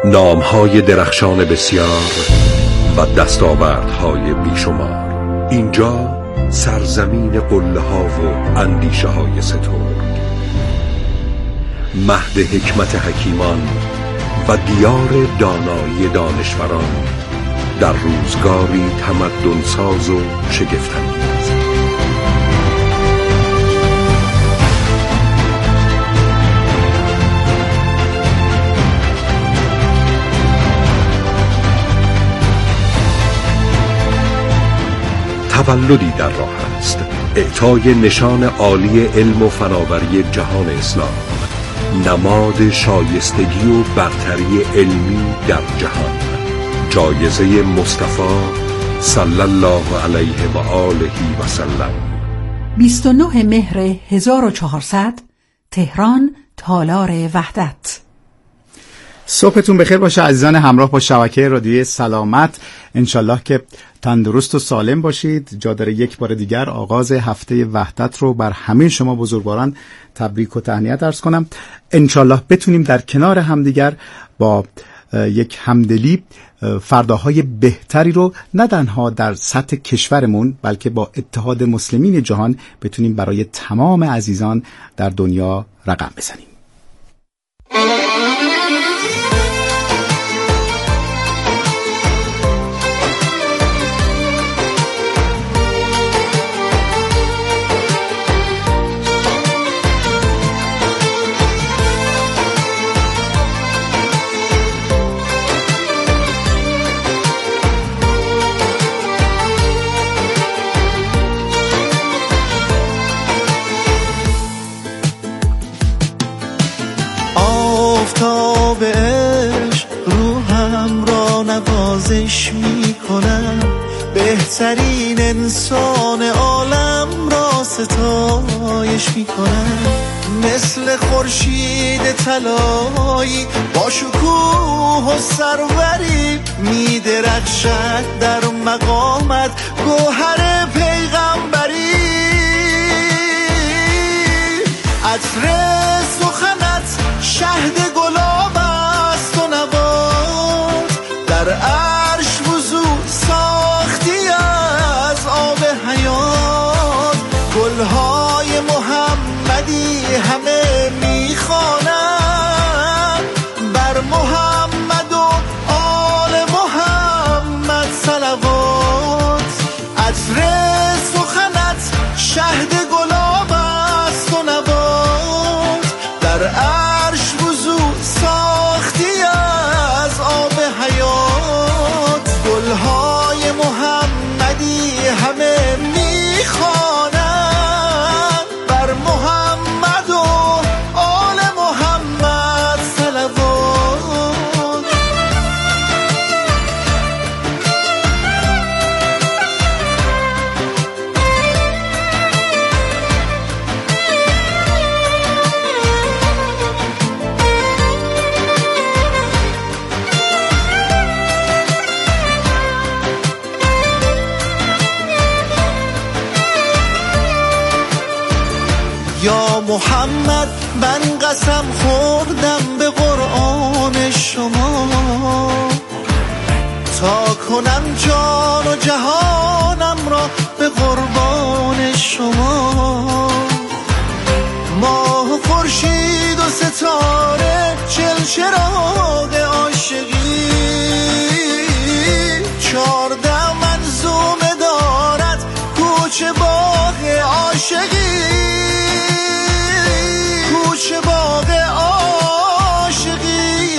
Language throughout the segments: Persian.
نامهای درخشان بسیار و دستاوردهای بیشمار. اینجا سرزمین قله ها و اندیشه های سترگ، مهد حکمت حکیمان و دیار دانایی دانشوران در روزگاری تمدن ساز و شگفت‌انگیز. تولدی در راه است، اعطای نشان عالی علم و فناوری جهان اسلام، نماد شایستگی و برتری علمی در جهان، جایزه مصطفی صلی الله علیه و آله و سلم. 29 مهر 1400 تهران، تالار وحدت. صبحتون بخیر باشه عزیزان همراه با شبکه رادیوی سلامت. انشالله که تندرست و سالم باشید. جا داره یک بار دیگر آغاز هفته وحدت رو بر همه شما بزرگواران تبریک و تهنیت عرض کنم. انشالله بتونیم در کنار همدیگر با یک همدلی فرداهای بهتری رو نه تنها در سطح کشورمون بلکه با اتحاد مسلمین جهان بتونیم برای تمام عزیزان در دنیا رقم بزنیم. میکنم بهترین انسان عالم را ستایش میکنم، مثل خورشید طلایی با شکوه و سروری میدرخشد در مقامت گوهر پیغمبری. عطر سخنت شهد گلاب است و نبات، در عرش وضو ساختی از آب حیات. گلهای محمدی همه میخوانند بر محمد و آل محمد صلوات. عطر سخنت شهد گلاب است و نبات، در عرش وضو ساختی از آب حیات. گلهای محمدی همه میخوانند بر محمد و آل محمد صلوات. یا محمد من قسم خوردم به قرآن شما، تا کنم جان و جهانم را به قربان شما. ماه و خورشید و ستاره چلچراغ عاشقی، 14 منظومه دارد کوچه باغ عاشقی، کوچه باغ عاشقی.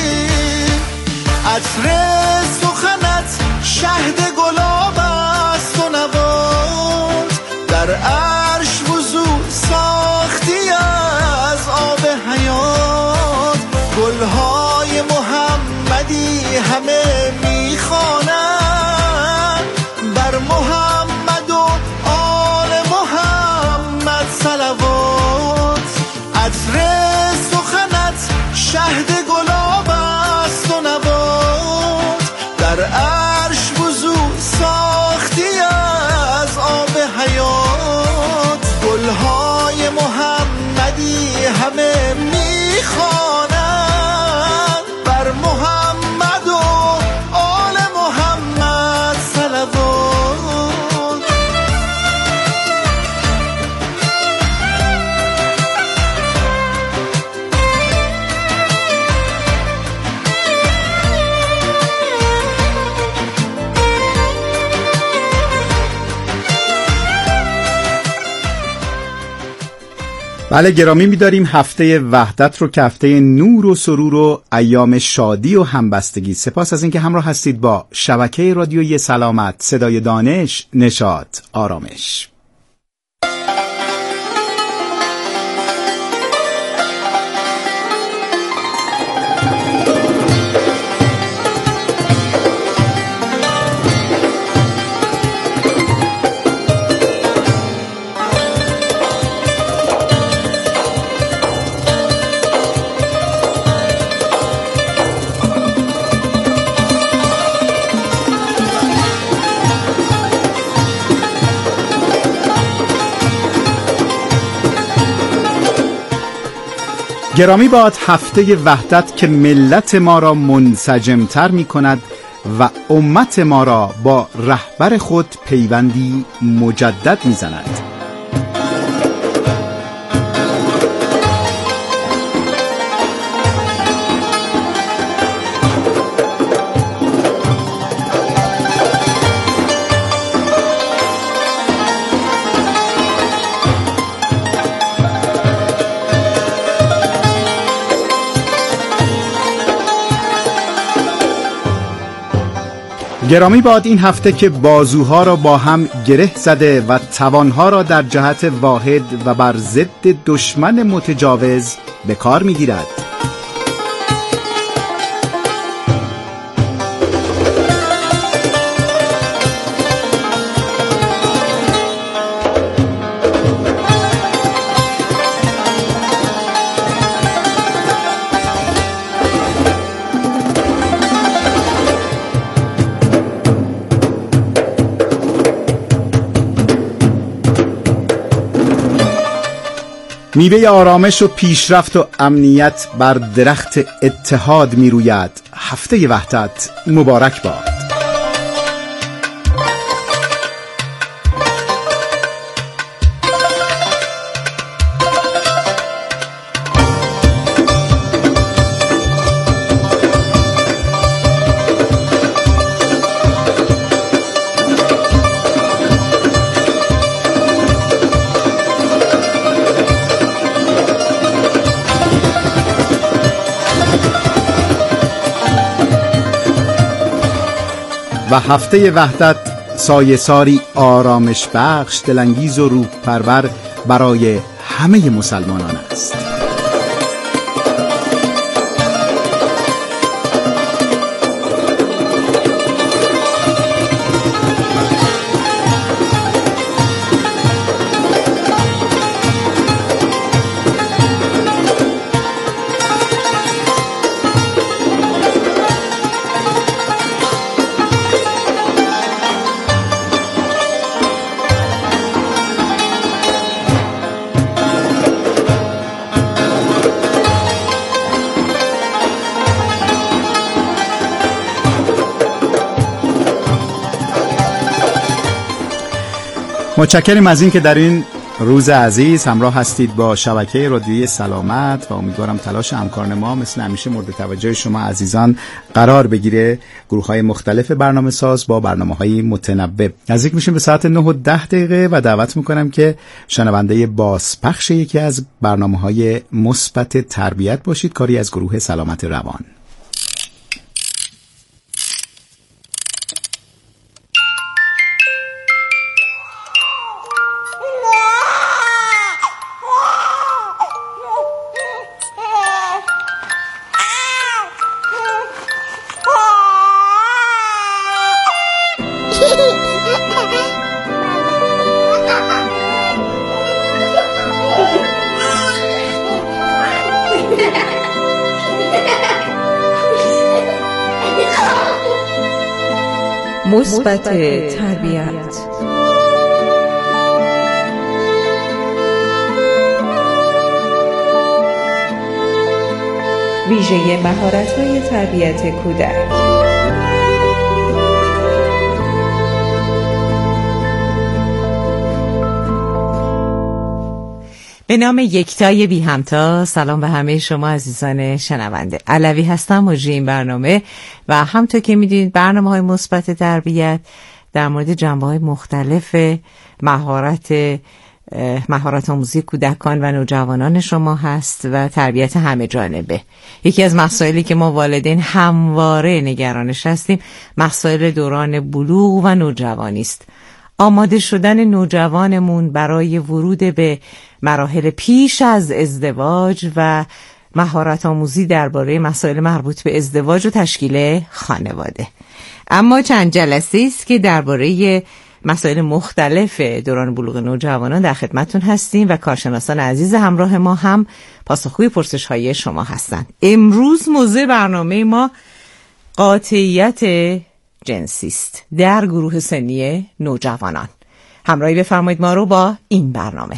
عطر سخنت شهد گلاب است و نبات، در عرش وضو ساختی از آب حیات. گلهای محمدی همه میخوانند بر محمد و آل محمد صلوات. عطر سخنت شهد گلاب است و نبات، در عرش وضو ساختی از آب حیات. گلهای محمدی همه میخوانند بر محمد بله گرامی می‌داریم هفته وحدت رو که هفته نور و سرور و ایام شادی و همبستگی. سپاس از اینکه همراه هستید با شبکه رادیویی سلامت، صدای دانش، نشاط، آرامش. گرامی باد هفته وحدت که ملت ما را منسجمتر می کند و امت ما را با رهبر خود پیوندی مجدد می زند. گرامی باد این هفته که بازوها را با هم گره زده و توانها را در جهت واحد و بر ضد دشمن متجاوز به کار می‌گیرد. میوه آرامش و پیشرفت و امنیت بر درخت اتحاد می روید. هفته وحدت مبارک باد. و هفته وحدت سایه‌ساری آرامش بخش، دلانگیز و روح پرور برای همه مسلمانان است. متشکریم از این که در این روز عزیز همراه هستید با شبکه رادیویی سلامت و امیدوارم تلاش همکاران ما مثل همیشه مورد توجه شما عزیزان قرار بگیره. گروه‌های مختلف برنامه ساز با برنامه‌های متنوع. نزدیک میشیم به ساعت 9:10 و دعوت میکنم که شنونده بازپخش یکی از برنامه‌های مثبت تربیت باشید، کاری از گروه سلامت روان. مثبت تربیت. ویژه مهارت‌های تربیت کودک. به نام یکتای بی همتا، سلام به همه شما عزیزان شنونده. علوی هستم مجری این برنامه و همونطور که میدونید برنامه‌های مثبت تربیت در مورد جنبه‌های مختلف مهارت مهارت آموزی کودکان و نوجوانان شما هست و تربیت همه جانبه. یکی از مسائلی که ما والدین همواره نگرانش هستیم مسائل دوران بلوغ و نوجوانی است. آماده شدن نوجوانمون برای ورود به مراحل پیش از ازدواج و مهارت آموزی درباره مسائل مربوط به ازدواج و تشکیل خانواده. اما چند جلسه است که درباره مسائل مختلف دوران بلوغ نوجوانان در خدمتتون هستیم و کارشناسان عزیز همراه ما هم پاسخگوی پرسش‌های شما هستند. امروز موضوع برنامه ما قاطعیت جنسی است در گروه سنی نوجوانان. همراهی بفرمایید ما رو با این برنامه.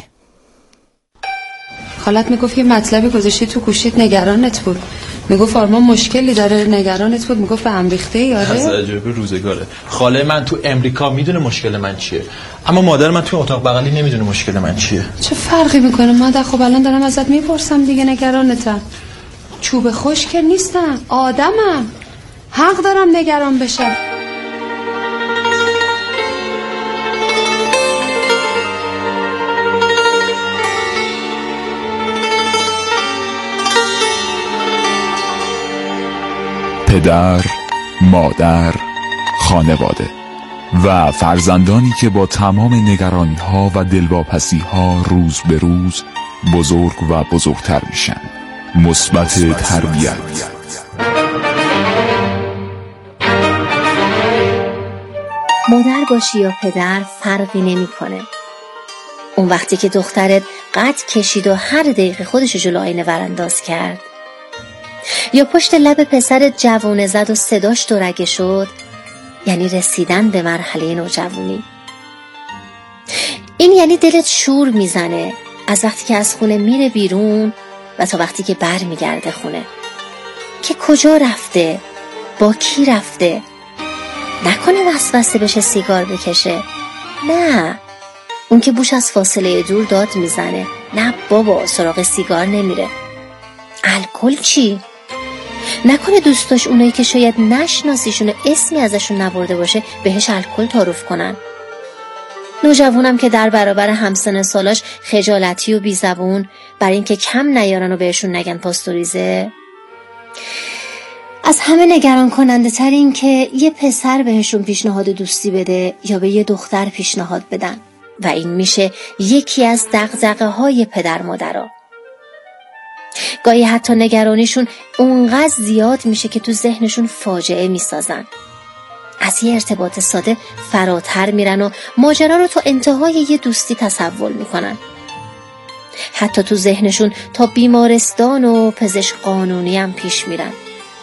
خالت میگفت یه مطلبی گذاشتی تو گوشیت نگرانت بود. میگفت آرمان مشکلی داره نگرانت بود. میگفت به هم ریخته یاره. از عجایب روزگاره. خاله من تو امریکا میدونه مشکل من چیه، اما مادر من تو اتاق بغلی نمیدونه مشکل من چیه. چه فرقی میکنه مادر؟ خب الان دارم ازت میپرسم دیگه، نگرانتم. چوب خشک نیستم، آدمم، حق دارم نگران بشم. پدر، مادر، خانواده و فرزندانی که با تمام نگرانی‌ها و دلواپسی‌ها روز به روز بزرگ و بزرگتر میشن. مثبت تربیت. مادر باشی یا پدر فرقی نمی‌کنه. اون وقتی که دخترت قد کشید و هر دقیقه خودشو جلو آینه ورانداز کرد، یا پشت لب پسرت جوونه زد و صداش دورگه شد، یعنی رسیدن به مرحله نوجوانی. این یعنی دلت شور میزنه از وقتی که از خونه میره بیرون و تا وقتی که بر میگرده خونه، که کجا رفته، با کی رفته. نکنه وسوسه بشه سیگار بکشه. نه، اون که بوش از فاصله دور داد میزنه. نه بابا، سراغ سیگار نمیره. الکل چی؟ نکنه دوستاش اونایی که شاید نشناسیشون و اسمی ازشون نبرده باشه بهش الکل تعارف کنن. نوجوانم که در برابر همسن سالاش خجالتی و بیزبون برای اینکه کم نیارن و بهشون نگن پاستوریزه. از همه نگران کننده تر این که یه پسر بهشون پیشنهاد دوستی بده یا به یه دختر پیشنهاد بدن و این میشه یکی از دغدغه های پدر مادرها. گاهی حتی نگرانیشون اونقدر زیاد میشه که تو ذهنشون فاجعه میسازن. از یه ارتباط ساده فراتر میرن و ماجرا رو تا انتهای یه دوستی تصور میکنن. حتی تو ذهنشون تا بیمارستان و پزشک قانونی هم پیش میرن.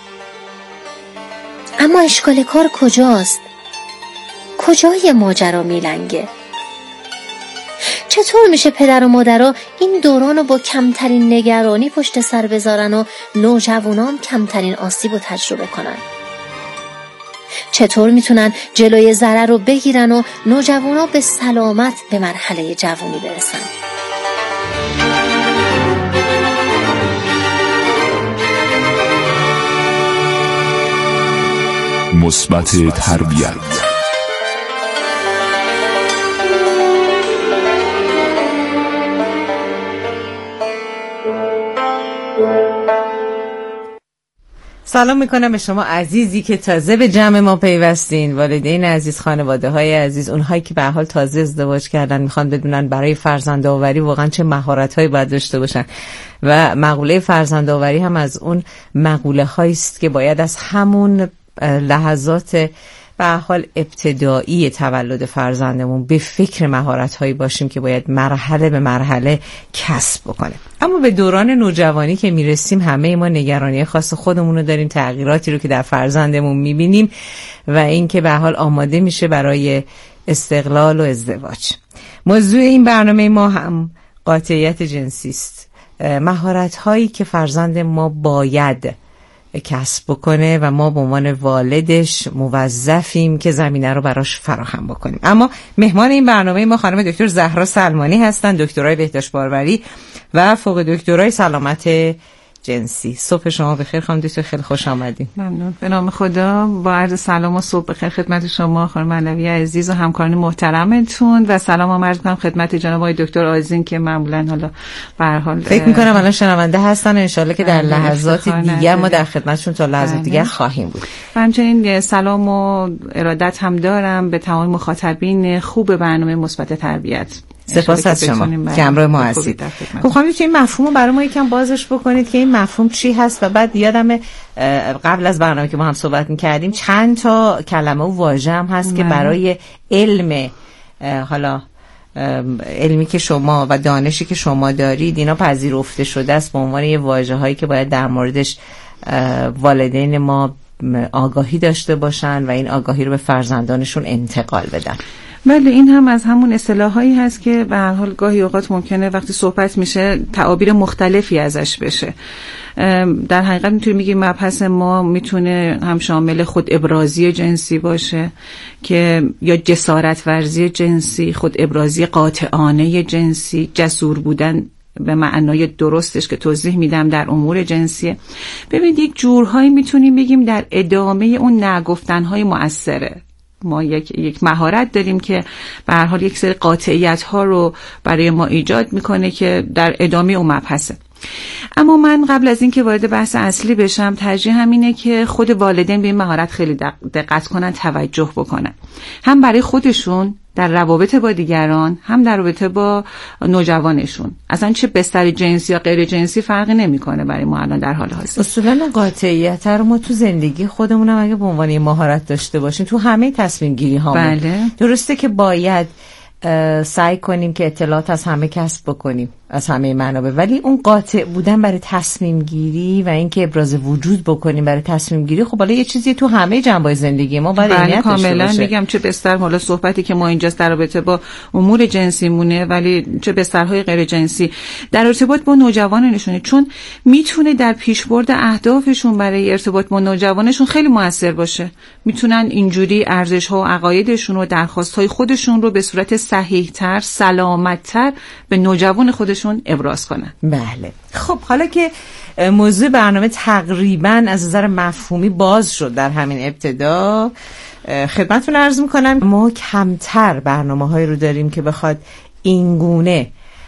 اما اشکال کار کجاست؟ کجای ماجرا میلنگه؟ چطور میشه پدر و مادرها این دوران رو با کمترین نگرانی پشت سر بذارن و نوجوانان کمترین آسیب رو تجربه کنن؟ چطور میتونن جلوی ضرر رو بگیرن و نوجوانا به سلامت به مرحله جوانی برسن؟ مثبت تربیت. سلام میکنم به شما عزیزی که تازه به جمع ما پیوستین، والدین عزیز، خانواده های عزیز، اونهایی که به حال تازه ازدواج کردن میخوان بدونن برای فرزندآوری واقعا چه مهارت هایی باید داشته باشن و مقوله فرزندآوری هم از اون مقوله هایی است که باید از همون لحظات به حال ابتدایی تولد فرزندمون به فکر مهارت‌هایی باشیم که باید مرحله به مرحله کسب بکنه. اما به دوران نوجوانی که میرسیم همه ما نگرانی خاص خودمون رو داریم، تغییراتی رو که در فرزندمون میبینیم و این که به حال آماده میشه برای استقلال و ازدواج. موضوع این برنامه ما هم قاطعیت جنسی است. مهارت‌هایی که فرزند ما باید کسب بکنه و ما به عنوان والدش موظفیم که زمینه رو براش فراهم بکنیم. اما مهمان این برنامه ما خانم دکتر زهرا سلمانی هستن، دکترای بهداشت باروری و فوق دکترای سلامت جنسی. صبح شما بخیر خانم دکتر، خیلی خوش آمدید. ممنون. به نام خدا، با عرض سلام و صبح بخیر خدمت شما خانم علوی عزیز و همکاران محترمتون و سلام عرض می‌کنم خدمت جناب آقای دکتر آذین که معمولا حالا به هر حال فکر می‌کنم الان شنونده هستن، ان شاءالله که در لحظات دیگر ما در خدمتشون تا لحظات دیگر خواهیم بود. و همچنین سلام و ارادت هم دارم به تمام مخاطبین خوب برنامه مثبت تربیت. سپاس از شما که همراه ما هستید. خب خانم این مفهوم رو برای ما یکم بازش بکنید که این مفهوم چی هست و بعد یادم قبل از برنامه که ما هم صحبت می‌کردیم چند تا کلمه و واژه هم هست که برای علم حالا علمی که شما و دانشی که شما دارید اینا پذیرفته شده است به عنوان یه واژه‌هایی که باید در موردش والدین ما آگاهی داشته باشن و این آگاهی رو به فرزندانشون انتقال بدن. بله، این هم از همون اصطلاحایی هست که به هر حال گاهی اوقات ممکنه وقتی صحبت میشه تعابیر مختلفی ازش بشه. در حقیقت میتونیم بگیم مبحث ما میتونه هم شامل خود ابرازی جنسی باشه که یا جسارت ورزی جنسی، خود ابرازی قاطعانه جنسی، جسور بودن به معنای درستش که توضیح میدم در امور جنسی. ببینید یک جورهایی میتونیم بگیم در ادامه اون نگفتنهای مؤثره. ما یک مهارت داریم که به هر حال یک سری قاطعیت ها رو برای ما ایجاد میکنه که در ادامه اون مبحثه. اما من قبل از این که وارد بحث اصلی بشم ترجیح همینه که خود والدین به این مهارت خیلی دقت کنن، توجه بکنن، هم برای خودشون در روابط با دیگران، هم در رابطه با نوجوانشون. اصلا چه بستر جنسی یا غیر جنسی فرقی نمیکنه برای ما الان در حال حاضر. اصولا قاطعیت رو ما تو زندگی خودمون هم اگه به عنوان مهارت داشته باشیم تو همه تصمیم گیری ها. بله. درسته که باید سعی کنیم که اطلاعات از همه کسب بکنیم، از همه منابع، ولی اون قاطع بودن برای تصمیم گیری و اینکه ابراز وجود بکنیم برای تصمیم گیری خب حالا یه چیزی تو همه جنبه‌های زندگی ما باید اینیت داشته باشه. کاملا میگم چه بستر حالا صحبتی که ما اینجاست در رابطه با امور جنسی مونه، ولی چه بسترهای غیر جنسی در ارتباط با نوجوانانشونه، چون میتونه در پیشبرد اهدافشون برای ارتباط با نوجوانشون خیلی موثر باشه. میتونن اینجوری ارزش‌ها و عقایدشون و درخواست‌های خودشون رو به صورت صحیح‌تر، سلامت‌تر به نوجوان خودشون ابراز کنن. بله. خب حالا که موضوع برنامه تقریباً از نظر مفهومی باز شد در همین ابتدا، خدمتتون عرض می‌کنم ما کمتر برنامه‌هایی رو داریم که بخواد اینگونه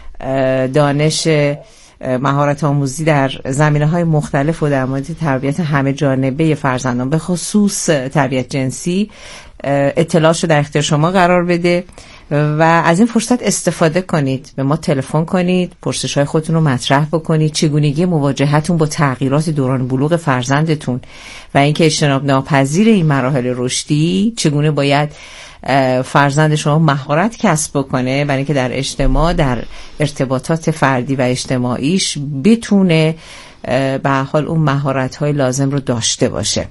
دانش مهارت آموزی در زمینه‌های مختلف و در مورد تربیت همه جانبه فرزندان به خصوص تربیت جنسی اطلاعاتشو در اختیار شما قرار بده و از این فرصت استفاده کنید. به ما تلفن کنید، پرسش‌های خودتون رو مطرح بکنید، چگونگی مواجهتون با تغییرات دوران بلوغ فرزندتون و اینکه اجتناب ناپذیر این مراحل رشدی چگونه باید فرزند شما مهارت کسب بکنه برای اینکه در اجتماع، در ارتباطات فردی و اجتماعیش بتونه به هر حال اون مهارت‌های لازم رو داشته باشه.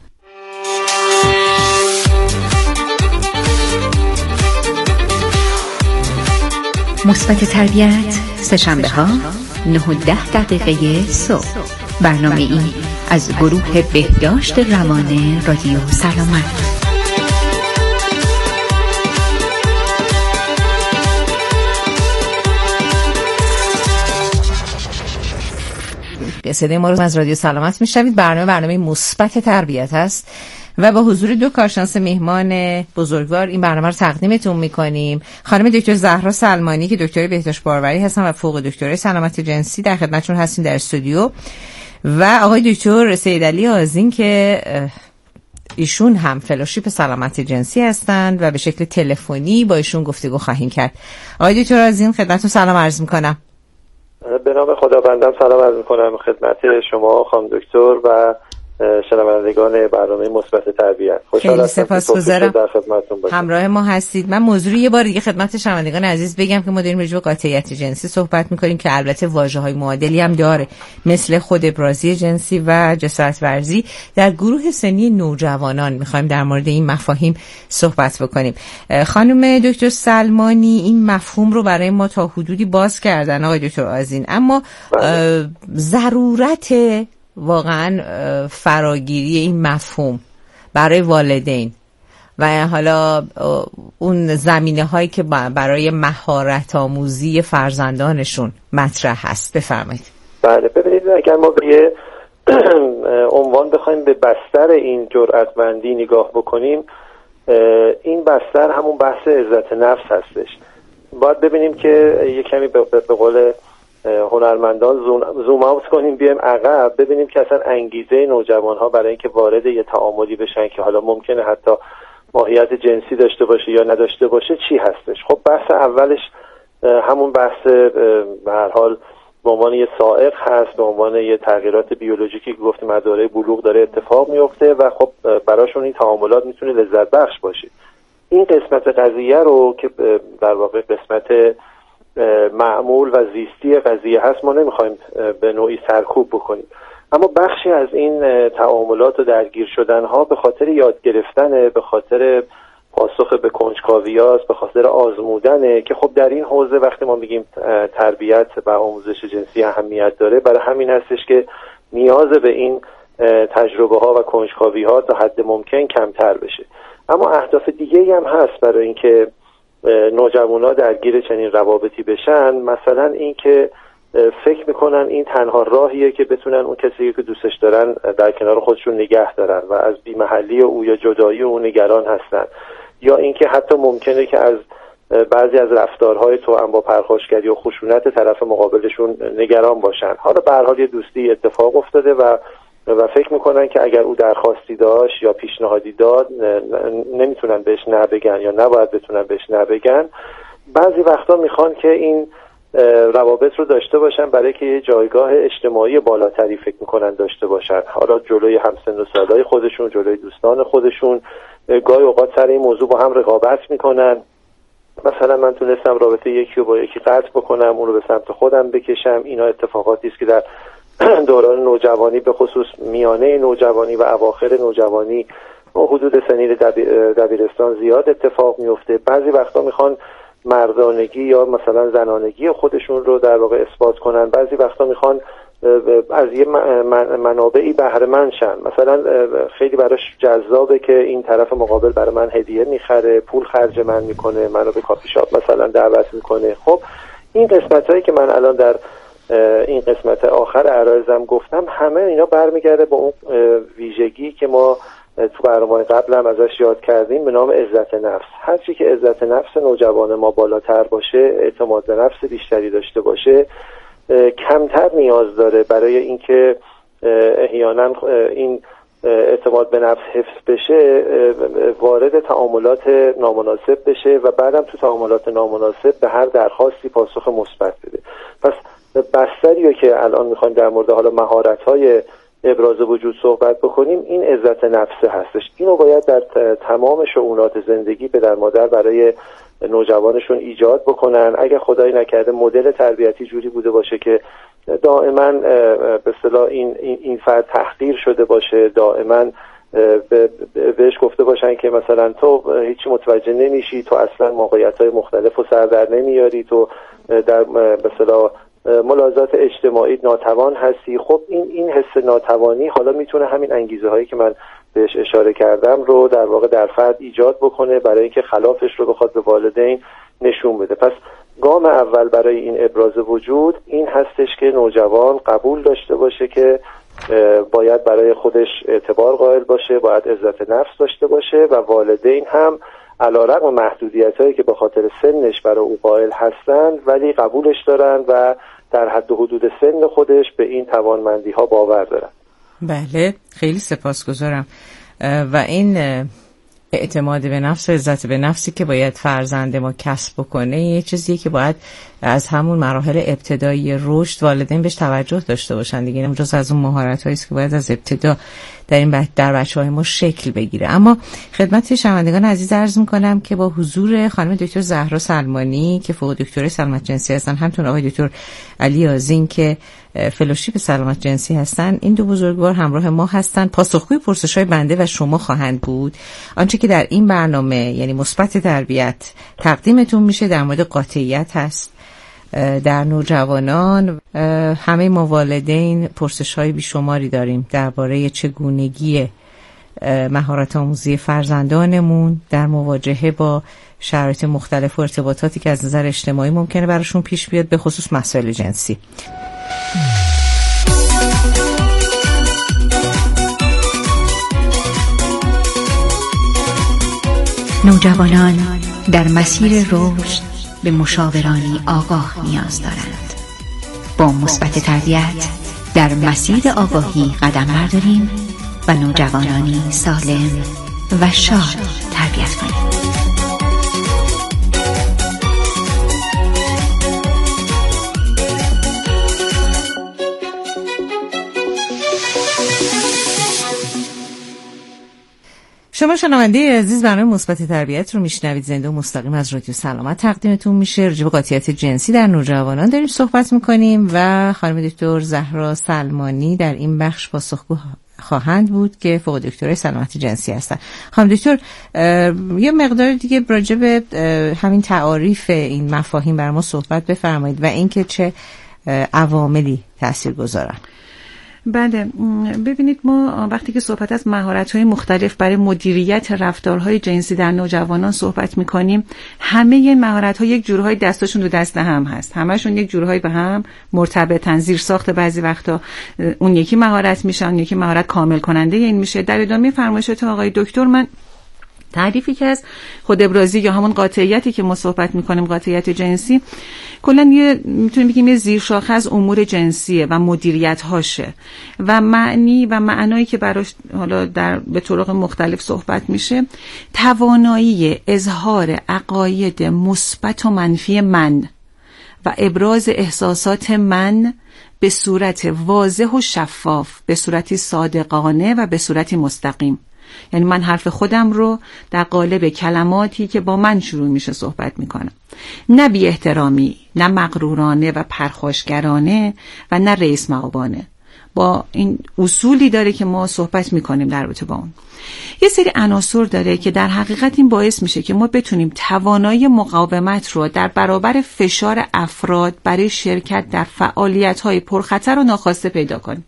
مثبت تربیت سه‌شنبه‌ها 9:10 صبح. برنامه این از گروه بهداشت روان رادیو سلامت. صدای ما رو از رادیو سلامت میشنوید. برنامه مثبت تربیت هست و با حضور دو کارشناس مهمان بزرگوار این برنامه رو تقدیمتون میکنیم. خانم دکتر زهرا سلمانی که دکترای بهداشت باروری هستن و فوق دکترای سلامت جنسی در خدمتشون هستیم در استودیو، و آقای دکتر سیدعلی آذین که ایشون هم فلوشیپ سلامت جنسی هستند و به شکل تلفنی با ایشون گفتگو خواهیم کرد. آقای دکتر آذین خدمتتون سلام عرض میکنم. به نام خدا بندم سلام عرض میکنم خدمت شما خانم دکتر و شنوندگان برنامه مثبت تربیت. خیلی سپاسگزارم همراه ما هستید. من موضوع یه بار دیگه خدمت شنوندگان عزیز بگم که ما داریم راجع به قاطعیت جنسی صحبت میکنیم که البته واژه‌های معادلی هم داره، مثل خود ابرازی جنسی و جسارت ورزی. در گروه سنی نوجوانان میخوایم در مورد این مفاهیم صحبت بکنیم. خانم دکتر سلمانی این مفهوم رو برای ما تا حدودی باز کردن آقای دکتر آذین، اما ضرورت واقعا فراگیری این مفهوم برای والدین و حالا اون زمینه هایی که برای مهارت آموزی فرزندانشون مطرح هست، بفرمایید. بله، ببینید اگر ما به یه عنوان بخوایم به بستر این جرأتمندی نگاه بکنیم، این بستر همون بحث عزت نفس هستش. باید ببینیم که یه کمی به قول هنرمندان زوم اوت کنیم، بیایم عقب، ببینیم که اصلا انگیزه نوجوان‌ها برای اینکه وارد یه تعاملی بشن که حالا ممکنه حتی ماهیت جنسی داشته باشه یا نداشته باشه چی هستش. خب بحث اولش همون بحث به هر حال به عنوان یه سائق هست، به عنوان یه تغییرات بیولوژیکی که گفتیم از دوره بلوغ داره اتفاق میفته و خب براشون این تعاملات میتونه لذت بخش باشه. این قسمت قضیه رو که در واقع قسمت معمول و زیستی قضیه هست ما نمیخوایم به نوعی سرکوب بکنیم، اما بخشی از این تعاملات و درگیر شدن ها به خاطر یاد گرفتنه، به خاطر پاسخ به کنجکاویاست، به خاطر آزمودنه که خب در این حوزه وقتی ما میگیم تربیت و آموزش جنسی اهمیت داره، برای همین هستش که نیاز به این تجربه ها و کنجکاوی ها تا حد ممکن کمتر بشه. اما اهداف دیگه‌ای هم هست برای اینکه نوجوانا درگیر چنین روابطی بشن، مثلا این که فکر میکنن این تنها راهیه که بتونن اون کسی که دوستش دارن در کنار خودشون نگه دارن و از بی‌محلی او یا جدایی او نگران هستن، یا اینکه حتی ممکنه که از بعضی از رفتارهای توأم با پرخاشگری و خشونت طرف مقابلشون نگران باشن. حالا به هر حال یه دوستی اتفاق افتاده و فکر میکنن که اگر او درخواستی داشت یا پیشنهادی داد نمیتونن بهش نه بگن یا نباید بتونن بهش نه بگن. بعضی وقتا میخوان که این روابط رو داشته باشن برای که یه جایگاه اجتماعی بالاتری فکر میکنن داشته باشن، حالا جلوی همسن و سالای خودشون، جلوی دوستان خودشون. گاهی اوقات سر این موضوع با هم رقابت میکنن، مثلا من تونستم رابطه یکی رو با یکی قطع بکنم، اون رو به سمت خودم بکشم. اینا اتفاقاتی است که در دوران نوجوانی به خصوص میانه نوجوانی و اواخر نوجوانی و حدود سنین دبیرستان زیاد اتفاق میفته. بعضی وقتا میخوان مردانگی یا مثلا زنانگی خودشون رو در واقع اثبات کنن، بعضی وقتا میخوان از یه منابعی بهره مند شن. مثلا خیلی براش جذابه که این طرف مقابل برای من هدیه میخره، پول خرج من میکنه، منو به کافی شاپ مثلا دعوت میکنه. خب این قسمتایی که من الان در این قسمت آخر عرایزم گفتم، همه اینا برمیگرده به اون ویژگی که ما تو برنامه قبل هم ازش یاد کردیم به نام عزت نفس. هرچی که عزت نفس نوجوان ما بالاتر باشه، اعتماد به نفس بیشتری داشته باشه، کمتر نیاز داره برای اینکه احیانا این اعتماد به نفس حفظ بشه وارد تعاملات نامناسب بشه و بعدم تو تعاملات نامناسب به هر درخواستی پاسخ مثبت بده. پس بستریه که الان میخوایم در مورد حالا مهارت‌های ابراز وجود صحبت بکنیم، این عزت نفس هستش. اینو باید در تمام شؤونات زندگی پدر مادر برای نوجوانشون ایجاد بکنن. اگر خدایی نکرده مدل تربیتی جوری بوده باشه که دائما به اصطلاح این فرد تحقیر شده باشه، دائما بهش گفته باشن که مثلا تو هیچی متوجه نمیشی، تو اصلا موقعیت‌های مختلف رو سر در نمیاری، تو در به اصطلاح ملاحظات اجتماعی ناتوان هستی. خب این حس ناتوانی حالا میتونه همین انگیزه هایی که من بهش اشاره کردم رو در واقع در فرد ایجاد بکنه برای اینکه خلافش رو بخواد به والدین نشون بده. پس گام اول برای این ابراز وجود این هستش که نوجوان قبول داشته باشه که باید برای خودش اعتبار قائل باشه، باید عزت نفس داشته باشه و والدین هم علیرغم محدودیتایی که به خاطر سنش برای او قائل هستند ولی قبولش دارن و در حد و حدود سن خودش به این توانمندی ها باور دارن. بله، خیلی سپاسگزارم. و این اعتماد به نفس و عزت به نفسی که باید فرزند ما کسب بکنه یه چیزیه که باید از همون مراحل ابتدایی رشد والدین بهش توجه داشته باشن دیگه. این جزء از اون مهارت‌هایی است که باید از ابتدا در بچه‌های ما شکل بگیره. اما خدمت شنوندگان عزیز عرض می‌کنم که با حضور خانم دکتر زهرا سلمانی که فوق دکترای سلامت جنسی هستن، همچنین آقای دکتر علی آذین که فلوشیپ سلامت جنسی هستن، این دو بزرگوار همراه ما هستن. پاسخگوی پرسش‌های بنده و شما خواهند بود. آنچه که در این برنامه یعنی مثبت تربیت تقدیمتون میشه در مورد قاطعیت هست. در نوجوانان همه ما والدین پرسش‌های بیشماری داریم درباره چگونگی مهارت آموزی فرزندانمون در مواجهه با شرایط مختلف و ارتباطاتی که از نظر اجتماعی ممکنه براشون پیش بیاد، به خصوص مسائل جنسی. نوجوانان در مسیر رشد به مشاورانی آگاه نیاز دارند. با مثبت تربیت در مسیر آگاهی قدم برداریم و نوجوانانی سالم و شاد تربیت کنیم. شما شنونده عزیز، برنامه مثبت تربیت رو میشنوید. زنده و مستقیم از رادیو سلامت تقدیمتون میشه. راجع به قاطعیت جنسی در نوجوانان داریم صحبت میکنیم و خانم دکتر زهرا سلمانی در این بخش پاسخگو خواهند بود که فوق دکترای سلامت جنسی هستن. خانم دکتر، یه مقدار دیگه راجع به همین تعاریف این مفاهیم بر ما صحبت بفرمایید و اینکه چه عواملی تاثیرگذارن. بله، ببینید ما وقتی که صحبت از مهارت‌های مختلف برای مدیریت رفتارهای جنسی در نوجوانان صحبت می‌کنیم، همه این مهارت‌ها یک جورهای دستاشون رو دست هم هست، همه‌شون یک جورهای به هم مرتبطن. زیر ساخت بعضی وقتا اون یکی مهارت میشه، اون یکی مهارت کامل کننده این میشه. در ادامه فرمایشات آقای دکتر من تعریفی که از خود ابرازی یا همون قاطعیتی که ما صحبت می‌کنیم، قاطعیت جنسی، کلا میتونیم بگیم یه زیرشاخه از امور جنسیه و مدیریت هاشه و معنی و معنایی که براش حالا به طرق مختلف صحبت میشه، توانایی اظهار عقاید مثبت و منفی من و ابراز احساسات من به صورت واضح و شفاف، به صورتی صادقانه و به صورتی مستقیم. یعنی من حرف خودم رو در قالب کلماتی که با من شروع میشه صحبت میکنم، نه بی احترامی، نه مغرورانه و پرخاشگرانه و نه رئیس مآبانه. با این اصولی داره که ما صحبت میکنیم در رابطه با اون. یه سری عناصر داره که در حقیقت این باعث میشه که ما بتونیم توانایی مقاومت رو در برابر فشار افراد برای شرکت در فعالیت‌های پرخطر و ناخواسته پیدا کنیم.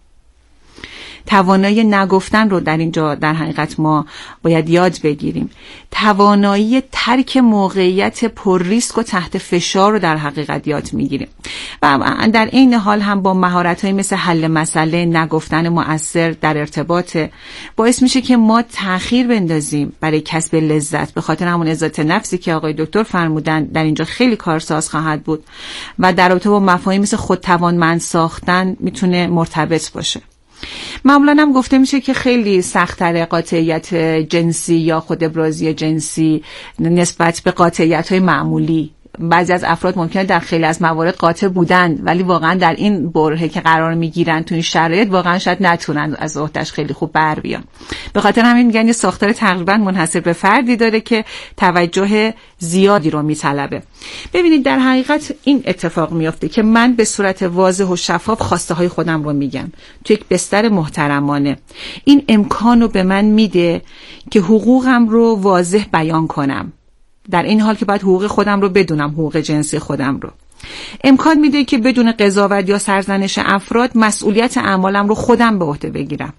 توانایی نگفتن رو در اینجا در حقیقت ما باید یاد بگیریم. توانایی ترک موقعیت پر ریسک و تحت فشار رو در حقیقت یاد میگیریم و در این حال هم با مهارت‌های مثل حل مسئله، نگفتن مؤثر در ارتباط باعث میشه که ما تأخیر بندازیم برای کسب لذت، به خاطر همون عزت نفسی که آقای دکتر فرمودن در اینجا خیلی کارساز خواهد بود و در رابطه با مفاهیم مثل خودتوانمند ساختن میتونه مرتبط باشه. معمولا هم گفته میشه که خیلی سخت‌تر قاطعیت جنسی یا خود ابرازی جنسی نسبت به قاطعیت‌های معمولی. بعضی از افراد ممکنه در خیلی از موارد قاطع بودن ولی واقعا در این برهه که قرار میگیرن تو این شرایط واقعا شاید نتونن از عهده‌اش خیلی خوب بر بیان. به خاطر همین میگن یه ساختار تقریبا منحصر به فردی داره که توجه زیادی رو میطلبه. ببینید در حقیقت این اتفاق میفته که من به صورت واضح و شفاف خواسته های خودم رو میگم تو یک بستر محترمانه. این امکان رو به من میده که حقوقم رو واضح بیان کنم، در این حال که باید حقوق خودم رو بدونم، حقوق جنسی خودم رو. امکان میده که بدون قضاوت یا سرزنش افراد مسئولیت اعمالم رو خودم به عهده بگیرم.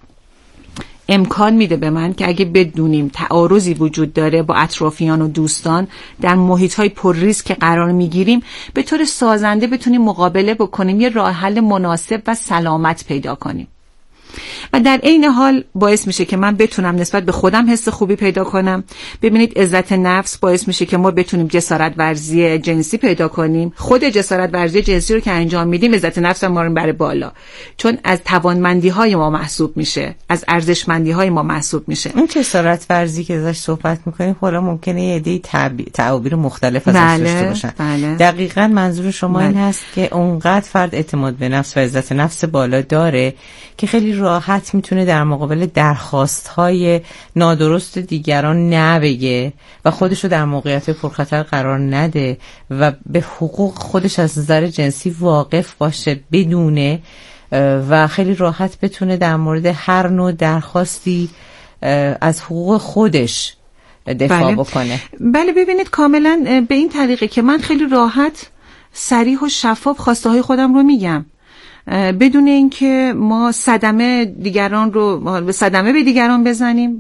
امکان میده به من که اگه بدونیم تعارضی وجود داره با اطرافیان و دوستان در محیط‌های پر ریسک که قرار میگیریم، به طور سازنده بتونیم مقابله بکنیم، یه راه حل مناسب و سلامت پیدا کنیم. و در عین حال باعث میشه که من بتونم نسبت به خودم حس خوبی پیدا کنم. ببینید عزت نفس باعث میشه که ما بتونیم جسارت ورزی جنسی پیدا کنیم. خود جسارت ورزی جنسی رو که انجام میدیم عزت نفس ما رو میبره بالا، چون از توانمندی های ما محسوب میشه، از ارزشمندی های ما محسوب میشه. اون جسارت ورزی که ازش صحبت میکنیم حالا ممکنه یه عده تعابیر مختلف ازش داشته باشن. بله. دقیقاً منظور شما این هست که اونقدر فرد اعتماد به نفس و عزت نفس بالا داره که خیلی راحت میتونه در مقابل درخواست‌های نادرست دیگران نبگه و خودشو در موقعیت پرخطر قرار نده و به حقوق خودش از نظر جنسی واقف باشه، بدونه و خیلی راحت بتونه در مورد هر نوع درخواستی از حقوق خودش دفاع بکنه. بله ببینید کاملا به این طریقه که من خیلی راحت، صریح و شفاف خواسته های خودم رو میگم بدون اینکه ما صدمه به دیگران بزنیم